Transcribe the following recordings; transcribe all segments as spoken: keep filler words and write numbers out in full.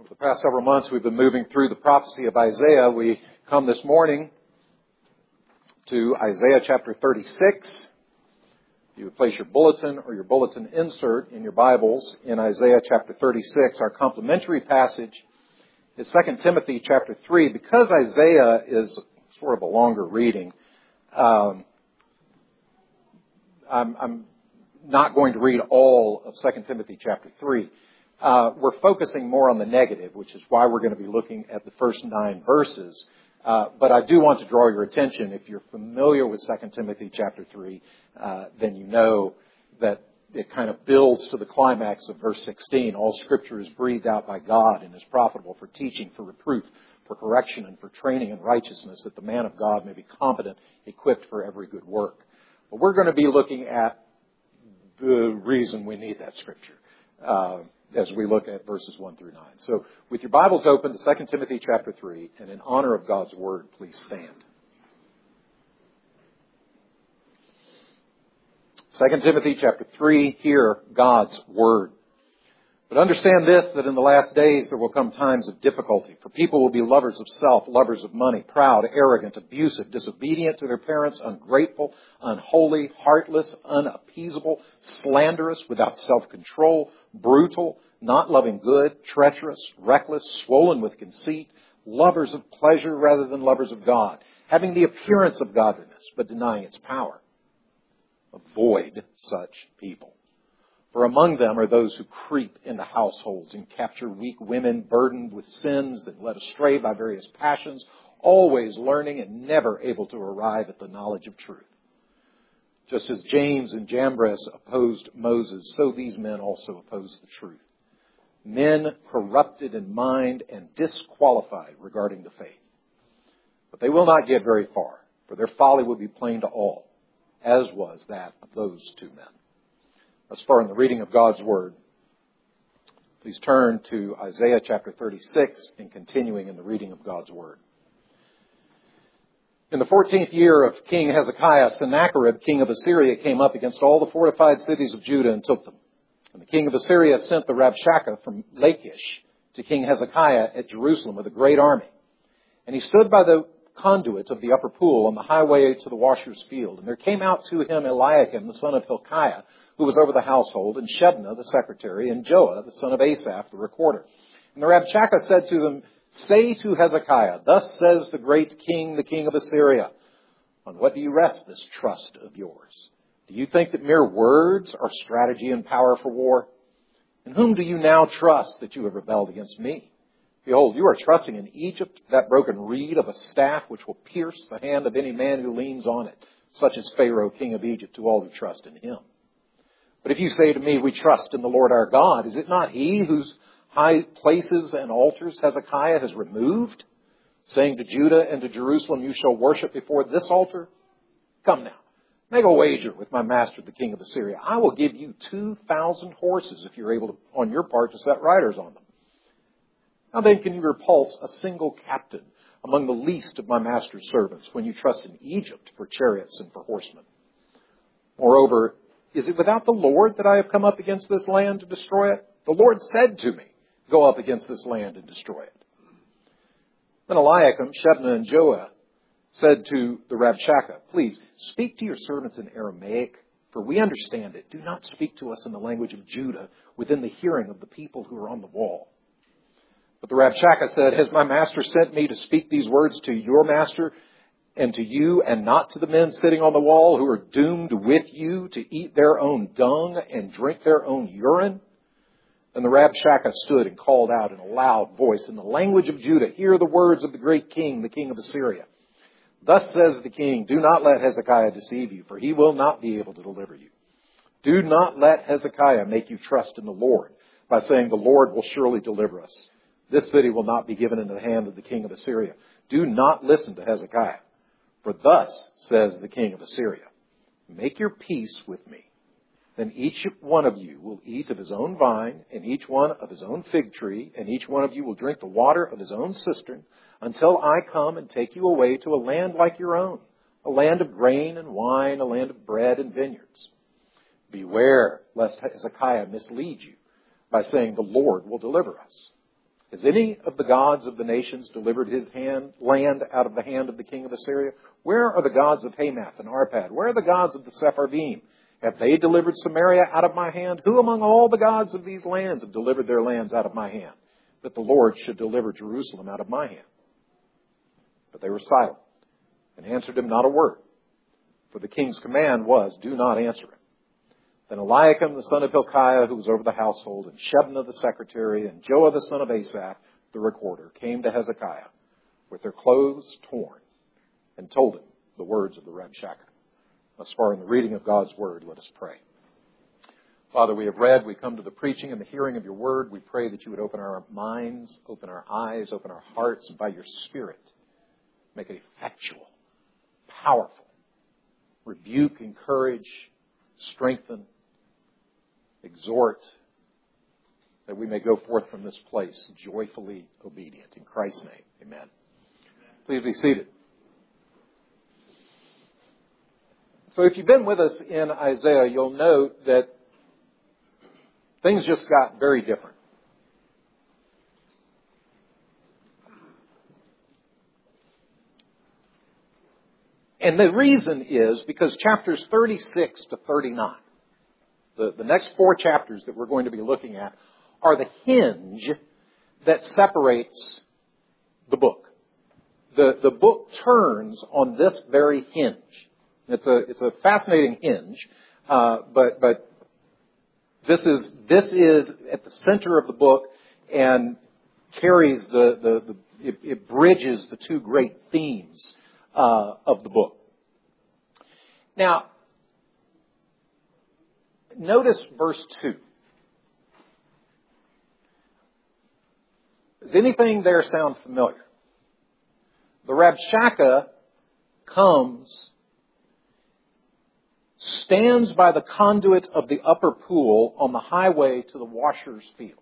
For the past several months, we've been moving through the prophecy of Isaiah. We come this morning to Isaiah chapter thirty-six. You would place your bulletin or your bulletin insert in your Bibles in Isaiah chapter thirty-six. Our complementary passage is Second Timothy chapter three. Because Isaiah is sort of a longer reading, um, I'm, I'm not going to read all of Second Timothy chapter three. Uh, we're focusing more on the negative, which is why we're going to be looking at the first nine verses. Uh, but I do want to draw your attention, if you're familiar with Second Timothy chapter three, uh, then you know that it kind of builds to the climax of verse sixteen. All Scripture is breathed out by God and is profitable for teaching, for reproof, for correction, and for training in righteousness, that the man of God may be competent, equipped for every good work. But we're going to be looking at the reason we need that Scripture uh, as we look at verses one through nine. So with your Bibles open to Second Timothy chapter three, and in honor of God's Word, please stand. Second Timothy chapter three, hear God's Word. But understand this, that in the last days there will come times of difficulty. For people will be lovers of self, lovers of money, proud, arrogant, abusive, disobedient to their parents, ungrateful, unholy, heartless, unappeasable, slanderous, without self-control, brutal, not loving good, treacherous, reckless, swollen with conceit, lovers of pleasure rather than lovers of God, having the appearance of godliness, but denying its power. Avoid such people. For among them are those who creep into households and capture weak women burdened with sins and led astray by various passions, always learning and never able to arrive at the knowledge of truth. Just as James and Jambres opposed Moses, so these men also oppose the truth. Men corrupted in mind and disqualified regarding the faith. But they will not get very far, for their folly will be plain to all, as was that of those two men. Thus far in the reading of God's Word, please turn to Isaiah chapter thirty-six and continuing in the reading of God's Word. In the fourteenth year of King Hezekiah, Sennacherib, king of Assyria, came up against all the fortified cities of Judah and took them. And the king of Assyria sent the Rabshakeh from Lachish to King Hezekiah at Jerusalem with a great army. And he stood by the conduit of the upper pool on the highway to the washer's field. And there came out to him Eliakim, the son of Hilkiah, who was over the household, and Shebna, the secretary, and Joah, the son of Asaph, the recorder. And the Rabshakeh said to them, "Say to Hezekiah, thus says the great king, the king of Assyria, on what do you rest this trust of yours? Do you think that mere words are strategy and power for war? In whom do you now trust that you have rebelled against me? Behold, you are trusting in Egypt, that broken reed of a staff which will pierce the hand of any man who leans on it, such as Pharaoh, king of Egypt, to all who trust in him. But if you say to me, we trust in the Lord our God, is it not he whose high places and altars Hezekiah has removed, saying to Judah and to Jerusalem, you shall worship before this altar? Come now, make a wager with my master, the king of Assyria. I will give you two thousand horses if you're able to, on your part, to set riders on them. How then can you repulse a single captain among the least of my master's servants when you trust in Egypt for chariots and for horsemen? Moreover, is it without the Lord that I have come up against this land to destroy it? The Lord said to me, go up against this land and destroy it. Then Eliakim, Shebna, and Joah said to the Rabshakeh, please speak to your servants in Aramaic, for we understand it. Do not speak to us in the language of Judah within the hearing of the people who are on the wall. But the Rabshakeh said, has my master sent me to speak these words to your master and to you, and not to the men sitting on the wall who are doomed with you to eat their own dung and drink their own urine? And the Rabshakeh stood and called out in a loud voice in the language of Judah, hear the words of the great king, the king of Assyria. Thus says the king, do not let Hezekiah deceive you, for he will not be able to deliver you. Do not let Hezekiah make you trust in the Lord by saying the Lord will surely deliver us. This city will not be given into the hand of the king of Assyria. Do not listen to Hezekiah. For thus says the king of Assyria, make your peace with me. Then each one of you will eat of his own vine, and each one of his own fig tree, and each one of you will drink the water of his own cistern, until I come and take you away to a land like your own, a land of grain and wine, a land of bread and vineyards. Beware lest Hezekiah mislead you by saying the Lord will deliver us. Has any of the gods of the nations delivered his hand, land out of the hand of the king of Assyria? Where are the gods of Hamath and Arpad? Where are the gods of the Sepharvaim? Have they delivered Samaria out of my hand? Who among all the gods of these lands have delivered their lands out of my hand, that the Lord should deliver Jerusalem out of my hand? But they were silent and answered him not a word. For the king's command was, do not answer him. Then Eliakim, the son of Hilkiah, who was over the household, and Shebna, the secretary, and Joah, the son of Asaph, the recorder, came to Hezekiah with their clothes torn and told him the words of the Rabshakeh. Thus far in the reading of God's word, let us pray. Father, we have read, we come to the preaching and the hearing of your word. We pray that you would open our minds, open our eyes, open our hearts, and by your Spirit, make it effectual, powerful, rebuke, encourage, strengthen, exhort, that we may go forth from this place joyfully obedient. In Christ's name, amen. Please be seated. So if you've been with us in Isaiah, you'll note that things just got very different. And the reason is because chapters thirty-six to thirty-nine, the, the next four chapters that we're going to be looking at, are the hinge that separates the book. The, the book turns on this very hinge. It's a, it's a fascinating hinge, uh, but, but this is, this is at the center of the book and carries the, the, the it, it bridges the two great themes uh, of the book. Now, notice verse two. Does anything there sound familiar? The Rabshakeh comes, stands by the conduit of the upper pool on the highway to the washer's field.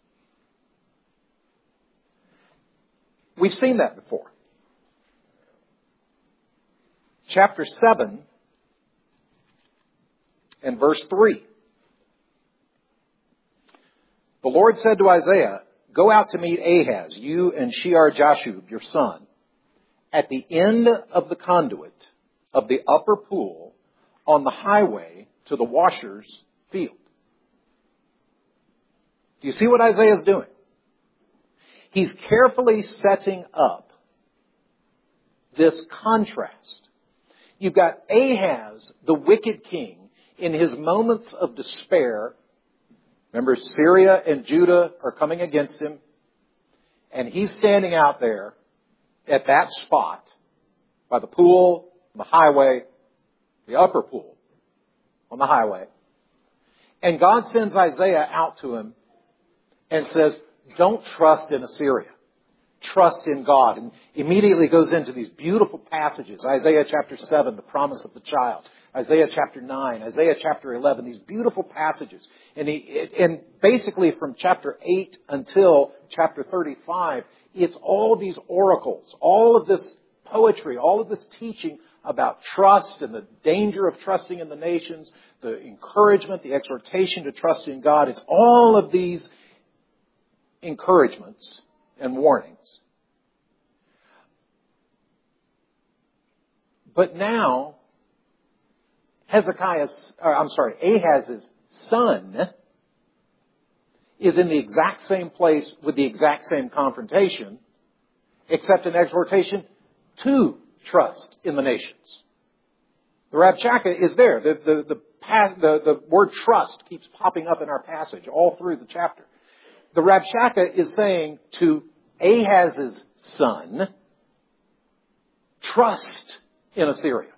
We've seen that before. Chapter seven and verse three. The Lord said to Isaiah, go out to meet Ahaz, you and Shear-Jashub, your son, at the end of the conduit of the upper pool on the highway to the washer's field. Do you see what Isaiah is doing? He's carefully setting up this contrast. You've got Ahaz, the wicked king, in his moments of despair. Remember, Syria and Judah are coming against him. And he's standing out there at that spot by the pool, the highway, the upper pool on the highway. And God sends Isaiah out to him and says, don't trust in Assyria. Trust in God. And immediately goes into these beautiful passages. Isaiah chapter seven, the promise of the child. Isaiah chapter nine, Isaiah chapter eleven, these beautiful passages. And he, and basically from chapter eight until chapter thirty-five, it's all these oracles, all of this poetry, all of this teaching about trust and the danger of trusting in the nations, the encouragement, the exhortation to trust in God. It's all of these encouragements and warnings. But now, Hezekiah's, or I'm sorry, Ahaz's son is in the exact same place with the exact same confrontation, except an exhortation to trust in the nations. The Rabshakeh is there. The, the, the, the, the word trust keeps popping up in our passage all through the chapter. The Rabshakeh is saying to Ahaz's son, trust in Assyria.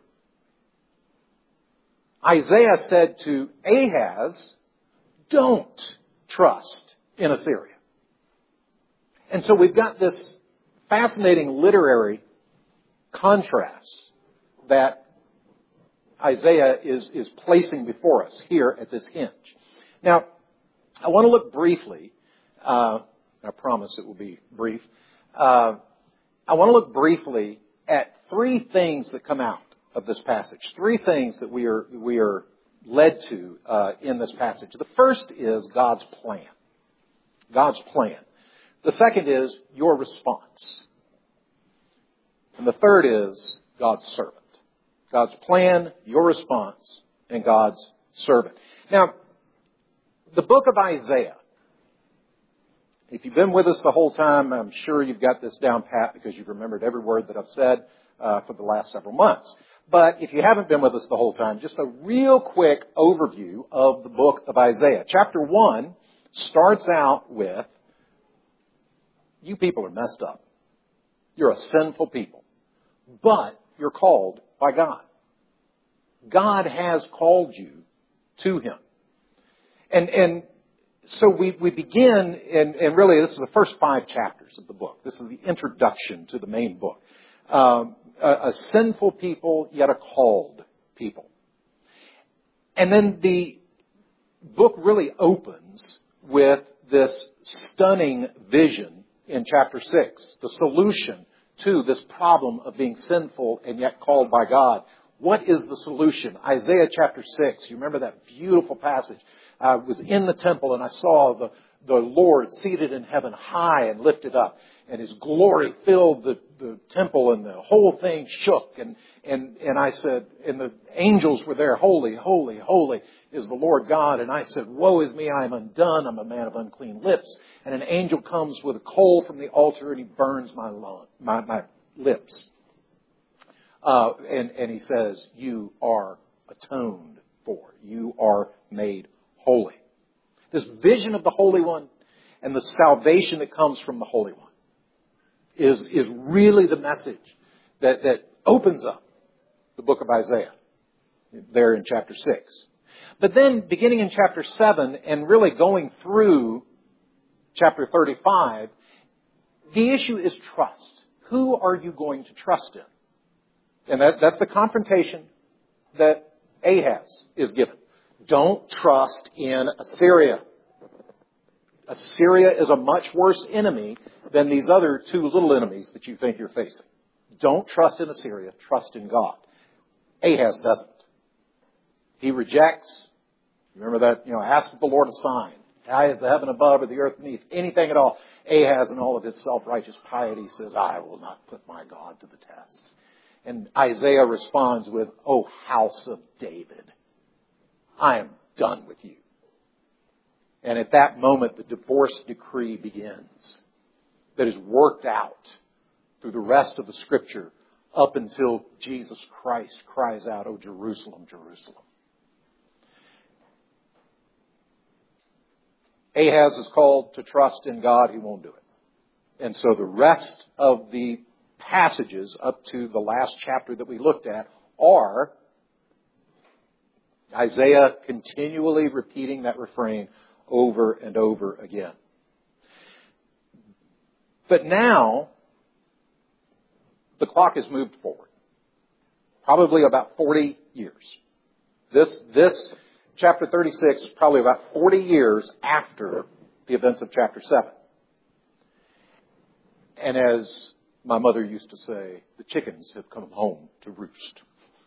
Isaiah said to Ahaz, don't trust in Assyria. And so we've got this fascinating literary contrast that Isaiah is, is placing before us here at this hinge. Now, I want to look briefly, uh, I promise it will be brief, uh, I want to look briefly at three things that come out of this passage. Three things that we are we are led to uh, in this passage. The first is God's plan. God's plan. The second is your response. And the third is God's servant. God's plan, your response, and God's servant. Now, the book of Isaiah, if you've been with us the whole time, I'm sure you've got this down pat because you've remembered every word that I've said uh, for the last several months. But if you haven't been with us the whole time, just a real quick overview of the book of Isaiah. Chapter one starts out with, you people are messed up. You're a sinful people. But you're called by God. God has called you to Him. And, and so we, we begin, and, and really this is the first five chapters of the book. This is the introduction to the main book. Um, a, a sinful people, yet a called people. And then the book really opens with this stunning vision in chapter six, the solution to this problem of being sinful and yet called by God. What is the solution? Isaiah chapter six. You remember that beautiful passage? I was in the temple and I saw the, the Lord seated in heaven high and lifted up. And His glory filled the, the temple and the whole thing shook. And, and, and I said, and the angels were there, holy, holy, holy is the Lord God. And I said, woe is me, I am undone. I'm a man of unclean lips. And an angel comes with a coal from the altar and he burns my, lung, my, my lips. Uh, and, and he says, you are atoned for. You are made holy. This vision of the Holy One and the salvation that comes from the Holy One is, is really the message that, that opens up the book of Isaiah there in chapter six. But then beginning in chapter seven and really going through chapter thirty-five, the issue is trust. Who are you going to trust in? And that, that's the confrontation that Ahaz is given. Don't trust in Assyria. Assyria is a much worse enemy than these other two little enemies that you think you're facing. Don't trust in Assyria. Trust in God. Ahaz doesn't. He rejects. Remember that, you know, ask the Lord a sign. High as the heaven above or the earth beneath. Anything at all. Ahaz and all of his self-righteous piety says, I will not put my God to the test. And Isaiah responds with, O house of David, I am done with you. And at that moment, the divorce decree begins that is worked out through the rest of the Scripture up until Jesus Christ cries out, O Jerusalem, Jerusalem. Ahaz is called to trust in God. He won't do it. And so the rest of the passages up to the last chapter that we looked at are Isaiah continually repeating that refrain over and over again. But now, the clock has moved forward. Probably about forty years. This, this chapter thirty-six is probably about forty years after the events of chapter seven. And as my mother used to say, the chickens have come home to roost.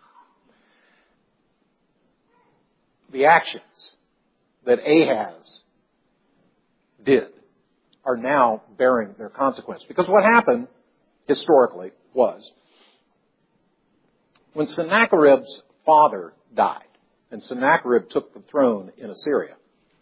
The actions that Ahaz did are now bearing their consequence. Because what happened historically was when Sennacherib's father died, and Sennacherib took the throne in Assyria,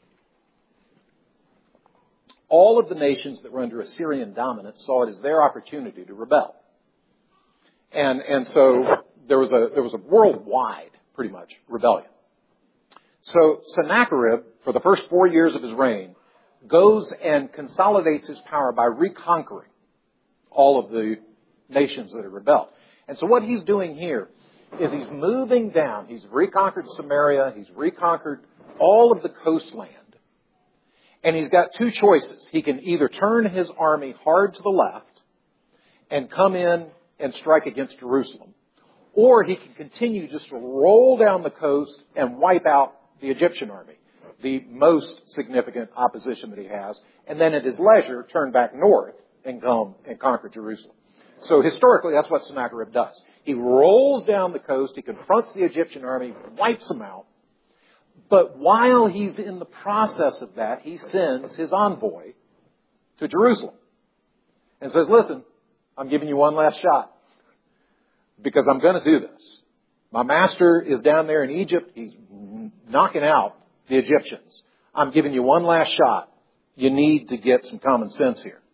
all of the nations that were under Assyrian dominance saw it as their opportunity to rebel. And, and so there was a, there was a worldwide, pretty much, rebellion. So Sennacherib, for the first four years of his reign, goes and consolidates his power by reconquering all of the nations that had rebelled. And so what he's doing here is he's moving down. He's reconquered Samaria. He's reconquered all of the coastland. And he's got two choices. He can either turn his army hard to the left and come in and strike against Jerusalem, or he can continue just to roll down the coast and wipe out the Egyptian army, the most significant opposition that he has, and then at his leisure turn back north and come and conquer Jerusalem. So historically, that's what Sennacherib does. He rolls down the coast, he confronts the Egyptian army, wipes them out, but while he's in the process of that, he sends his envoy to Jerusalem. and says, listen, I'm giving you one last shot because I'm going to do this. My master is down there in Egypt. He's knocking out the Egyptians. I'm giving you one last shot. You need to get some common sense here.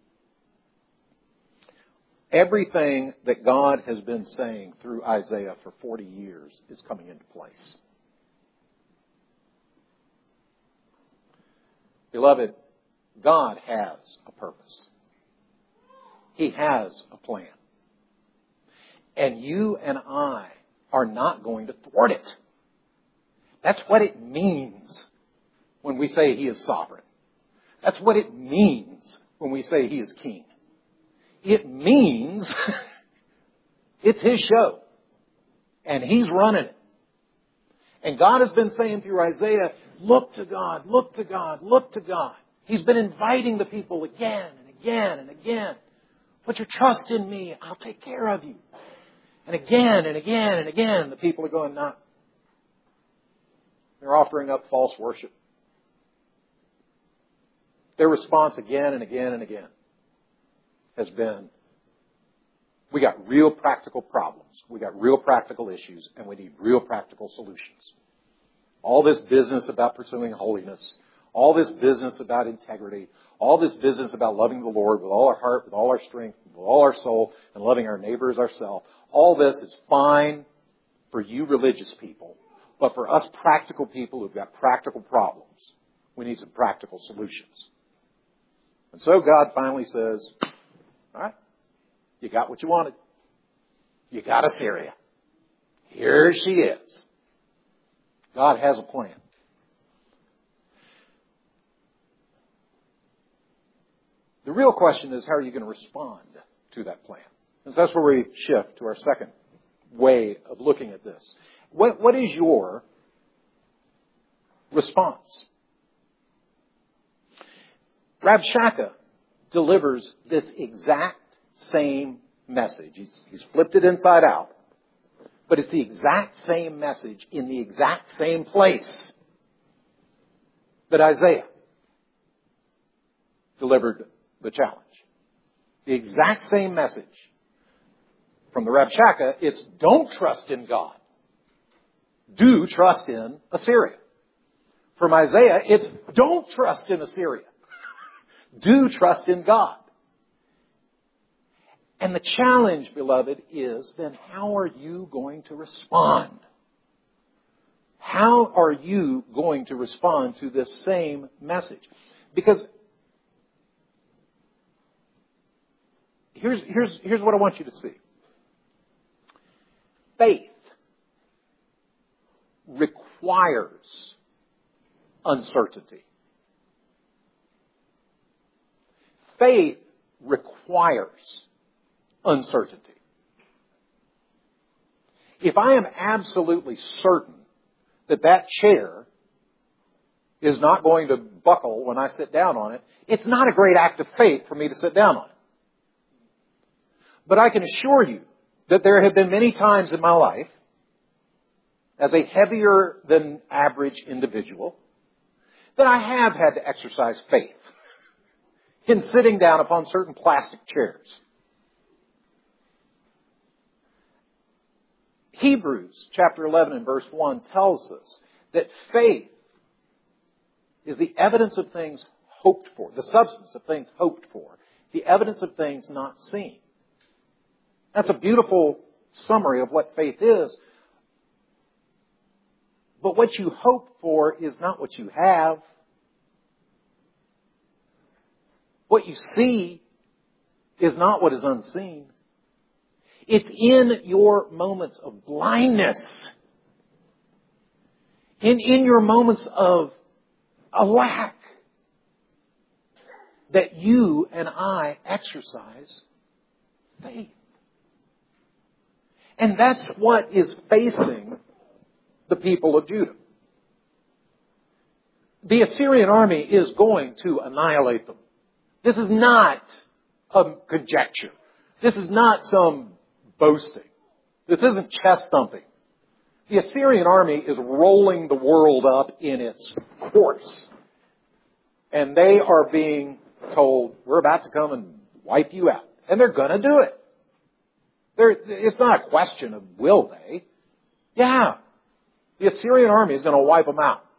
Everything that God has been saying through Isaiah for forty years is coming into place. Beloved, God has a purpose. He has a plan. And you and I are not going to thwart it. That's what it means when we say He is sovereign. That's what it means when we say He is king. It means it's His show. And He's running it. And God has been saying through Isaiah, look to God, look to God, look to God. He's been inviting the people again and again and again. Put your trust in me. I'll take care of you. And again and again and again, the people are going, no. They're offering up false worship. Their response again and again and again has been, we got real practical problems. We got real practical issues, and we need real practical solutions. All this business about pursuing holiness, all this business about integrity, all this business about loving the Lord with all our heart, with all our strength, with all our soul, and loving our neighbor as ourselves. All this is fine for you religious people, but for us practical people who've got practical problems, we need some practical solutions. And so God finally says, all right, you got what you wanted. You got Assyria. Here she is. God has a plan. The real question is, how are you going to respond to that plan? And so that's where we shift to our second way of looking at this. What, what is your response? Rabshakeh delivers this exact same message. He's, he's flipped it inside out. But it's the exact same message in the exact same place that Isaiah delivered the challenge. The exact same message. From the Rabshakeh, it's don't trust in God. Do trust in Assyria. From Isaiah, it's don't trust in Assyria. Do trust in God. And the challenge, beloved, is then how are you going to respond? How are you going to respond to this same message? Because here's, here's, here's what I want you to see. Faith requires uncertainty. Faith requires uncertainty. If I am absolutely certain that that chair is not going to buckle when I sit down on it, it's not a great act of faith for me to sit down on it. But I can assure you that there have been many times in my life, as a heavier than average individual, that I have had to exercise faith in sitting down upon certain plastic chairs. Hebrews chapter eleven and verse one tells us that faith is the evidence of things hoped for, the substance of things hoped for, the evidence of things not seen. That's a beautiful summary of what faith is. But what you hope for is not what you have. What you see is not what is unseen. It's in your moments of blindness, in, in your moments of a lack, that you and I exercise faith. And that's what is facing the people of Judah. The Assyrian army is going to annihilate them. This is not a conjecture. This is not some boasting. This isn't chest thumping. The Assyrian army is rolling the world up in its course. And they are being told, we're about to come and wipe you out. And they're going to do it. They're, it's not a question of will they. Yeah. The Assyrian army is going to wipe them out.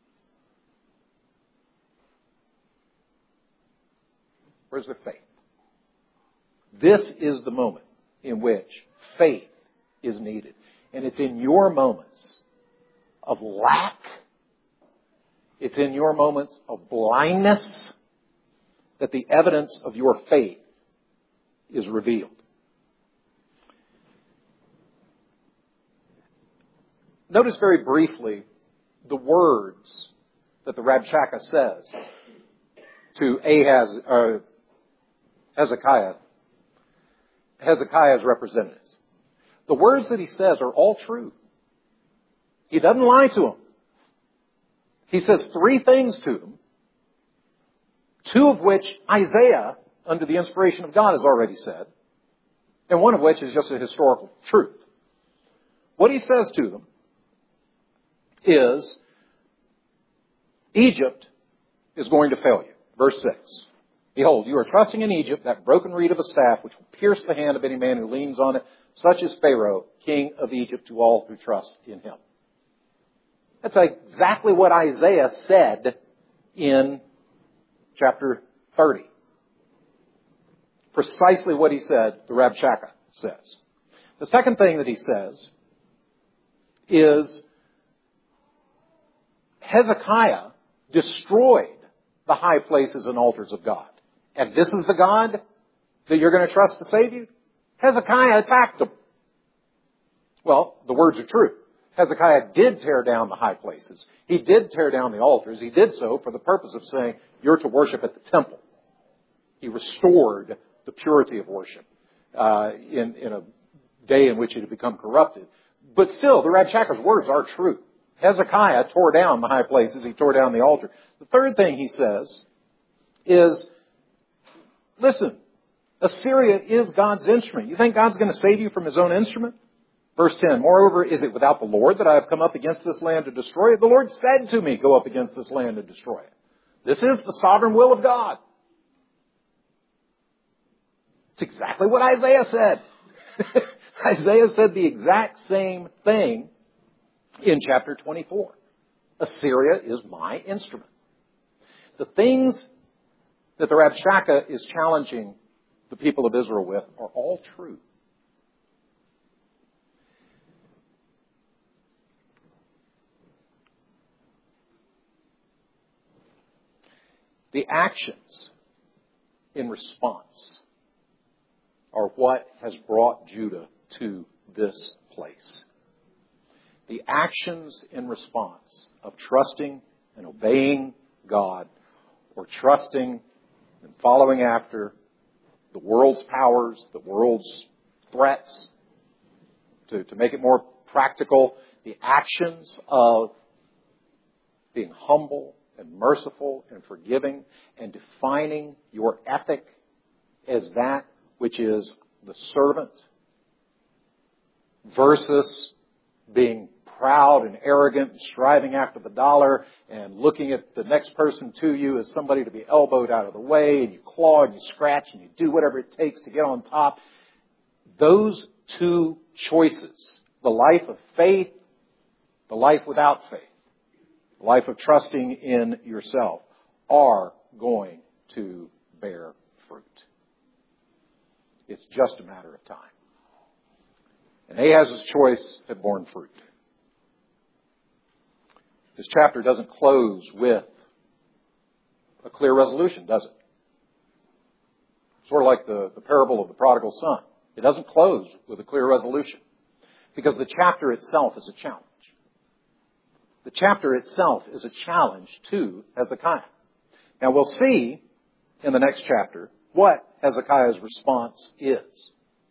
Where's their faith? This is the moment in which faith is needed. And it's in your moments of lack. It's in your moments of blindness that the evidence of your faith is revealed. Notice very briefly the words that the Rabshakeh says to Ahaz, uh, Hezekiah, Hezekiah's representatives. The words that he says are all true. He doesn't lie to them. He says three things to them, two of which Isaiah, under the inspiration of God, has already said, and one of which is just a historical truth. What he says to them is, Egypt is going to fail you. Verse six. Behold, you are trusting in Egypt, that broken reed of a staff, which will pierce the hand of any man who leans on it. Such is Pharaoh, king of Egypt, to all who trust in him. That's exactly what Isaiah said in chapter thirty. Precisely what he said, the Rabshakeh says. The second thing that he says is Hezekiah destroyed the high places and altars of God. And this is the God that you're going to trust to save you? Hezekiah attacked them. Well, the words are true. Hezekiah did tear down the high places. He did tear down the altars. He did so for the purpose of saying, you're to worship at the temple. He restored the purity of worship uh, in, in a day in which it had become corrupted. But still, the Rabshakeh's words are true. Hezekiah tore down the high places. He tore down the altar. The third thing he says is, listen, Assyria is God's instrument. You think God's going to save you from his own instrument? Verse ten, moreover, is it without the Lord that I have come up against this land to destroy it? The Lord said to me, go up against this land and destroy it. This is the sovereign will of God. It's exactly what Isaiah said. Isaiah said the exact same thing in chapter twenty-four. Assyria is my instrument. The things that the Rabshakeh is challenging the people of Israel with are all true. The actions in response are what has brought Judah to this place. The actions in response of trusting and obeying God, or trusting and following after the world's powers, the world's threats, to, to make it more practical, the actions of being humble and merciful and forgiving and defining your ethic as that which is the servant versus being proud and arrogant and striving after the dollar and looking at the next person to you as somebody to be elbowed out of the way, and you claw and you scratch and you do whatever it takes to get on top. Those two choices, the life of faith, the life without faith, the life of trusting in yourself, are going to bear fruit. It's just a matter of time. And Ahaz's choice had borne fruit. This chapter doesn't close with a clear resolution, does it? Sort of like the, the parable of the prodigal son. It doesn't close with a clear resolution, because the chapter itself is a challenge. The chapter itself is a challenge to Hezekiah. Now we'll see in the next chapter what Hezekiah's response is.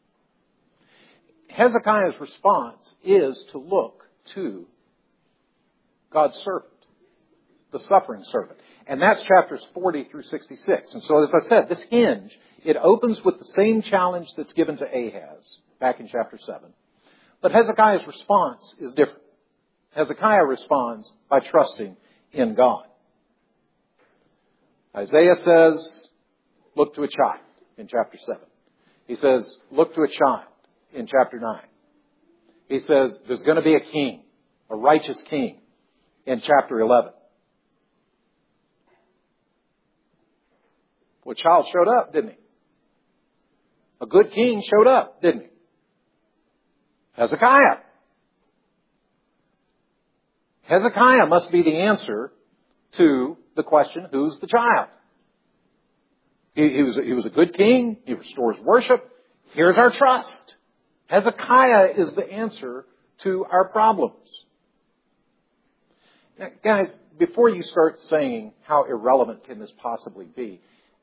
Hezekiah's response is to look to God's servant, the suffering servant. And that's chapters forty through sixty-six. And so, as I said, this hinge, it opens with the same challenge that's given to Ahaz back in chapter seven. But Hezekiah's response is different. Hezekiah responds by trusting in God. Isaiah says, look to a child in chapter seven. He says, look to a child in chapter nine. He says, there's going to be a king, a righteous king in chapter eleven. Well, a child showed up, didn't he? A good king showed up, didn't he? Hezekiah. Hezekiah must be the answer to the question, who's the child? He, he, was, he was a good king. He restores worship. Here's our trust. Hezekiah is the answer to our problems. Now, guys, before you start saying how irrelevant can this possibly be,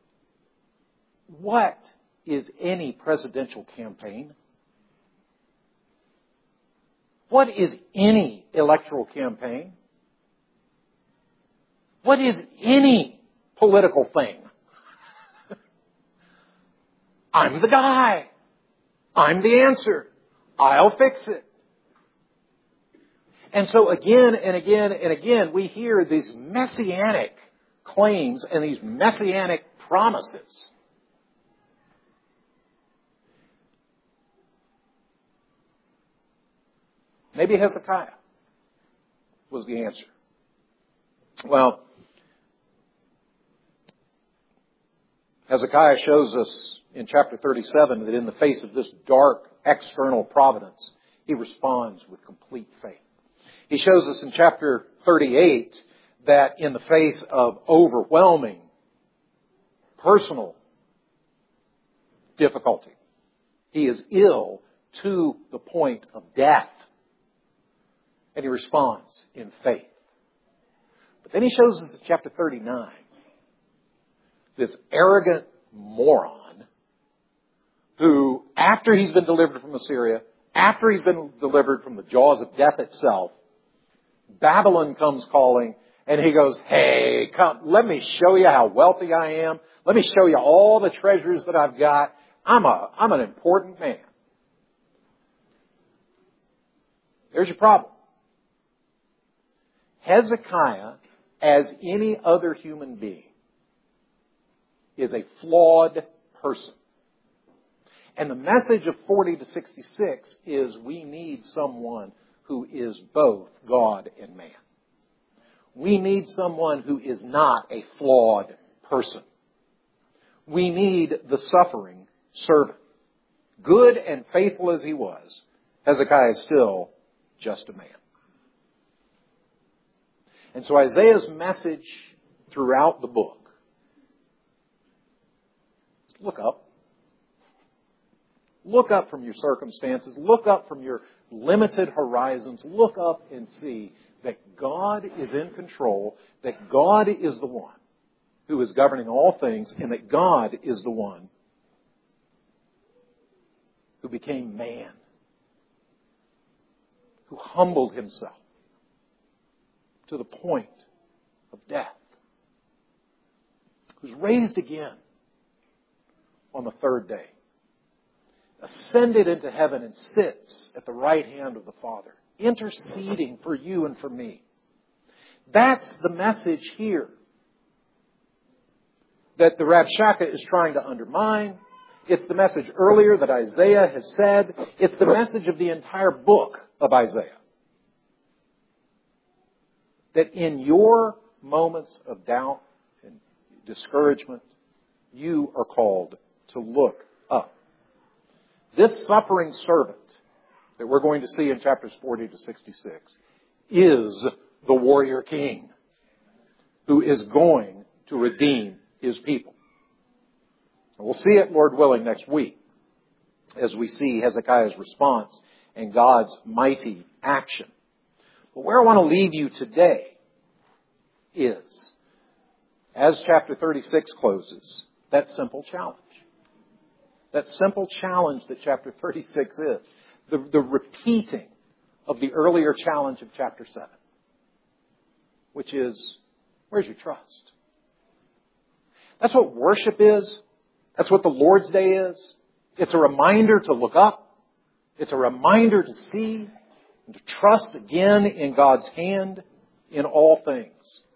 what is any presidential campaign? What is any electoral campaign? What is any political thing? I'm the guy. I'm the answer. I'll fix it. And so again and again and again, we hear these messianic claims and these messianic promises. Maybe Hezekiah was the answer. Well, Hezekiah shows us in chapter thirty-seven that in the face of this dark external providence, he responds with complete faith. He shows us in chapter thirty-eight that in the face of overwhelming personal difficulty, he is ill to the point of death. And he responds in faith. But then he shows us in chapter thirty-nine this arrogant moron who, after he's been delivered from Assyria, after he's been delivered from the jaws of death itself, Babylon comes calling and he goes, hey, come, let me show you how wealthy I am. Let me show you all the treasures that I've got. I'm a, I'm an important man. There's your problem. Hezekiah, as any other human being, is a flawed person. And the message of forty to sixty-six is we need someone who is both God and man. We need someone who is not a flawed person. We need the suffering servant. Good and faithful as he was, Hezekiah is still just a man. And so Isaiah's message throughout the book, look up. Look up from your circumstances. Look up from your limited horizons. Look up and see that God is in control, that God is the one who is governing all things, and that God is the one who became man, who humbled himself to the point of death, who's raised again on the third day, ascended into heaven and sits at the right hand of the Father, interceding for you and for me. That's the message here that the Rabshakeh is trying to undermine. It's the message earlier that Isaiah has said. It's the message of the entire book of Isaiah. That in your moments of doubt and discouragement, you are called to look up. This suffering servant that we're going to see in chapters forty to sixty-six is the warrior king who is going to redeem his people. And we'll see it, Lord willing, next week as we see Hezekiah's response and God's mighty action. But where I want to leave you today is, as chapter thirty-six closes, that simple challenge. That simple challenge that chapter thirty-six is. The, the repeating of the earlier challenge of chapter seven. Which is, where's your trust? That's what worship is. That's what the Lord's Day is. It's a reminder to look up. It's a reminder to see and to trust again in God's hand in all things.